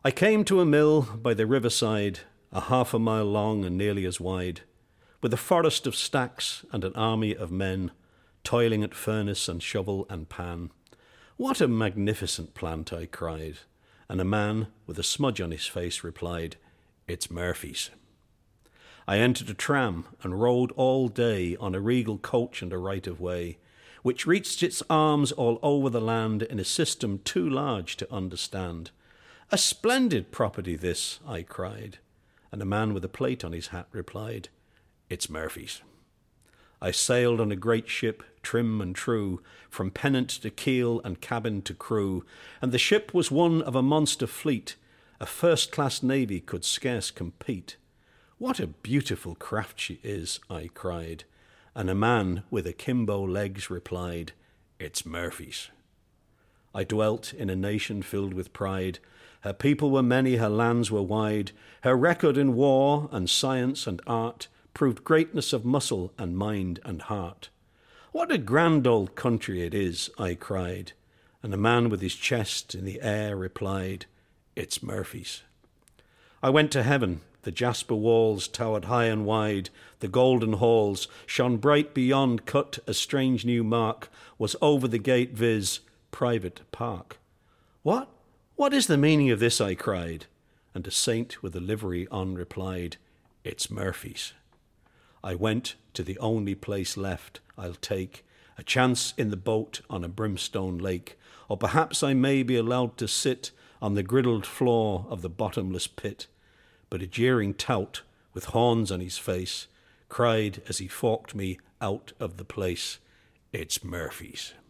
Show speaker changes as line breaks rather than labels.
I came to a mill by the riverside, a half a mile long and nearly as wide, with a forest of stacks and an army of men, toiling at furnace and shovel and pan. "What a magnificent plant," I cried, and a man with a smudge on his face replied, "It's Murphy's." I entered a tram and rode all day on a regal coach and a right-of-way, which reached its arms all over the land in a system too large to understand. "A splendid property this," I cried, and a man with a plate on his hat replied, "It's Murphy's." I sailed on a great ship, trim and true, from pennant to keel and cabin to crew, and the ship was one of a monster fleet. A first-class navy could scarce compete. "What a beautiful craft she is," I cried, and a man with akimbo legs replied, "It's Murphy's." I dwelt in a nation filled with pride. Her people were many, her lands were wide. Her record in war and science and art proved greatness of muscle and mind and heart. "What a grand old country it is," I cried, and a man with his chest in the air replied, "It's Murphy's." I went to heaven. The jasper walls towered high and wide. The golden halls shone bright beyond. Cut a strange new mark was over the gate, viz., Private Park. What is the meaning of this?" I cried, and a saint with a livery on replied, "It's Murphy's." I went to the only place left I'll take, a chance in the boat on a brimstone lake, or perhaps I may be allowed to sit on the griddled floor of the bottomless pit. But a jeering tout with horns on his face cried as he forked me out of the place, "It's Murphy's."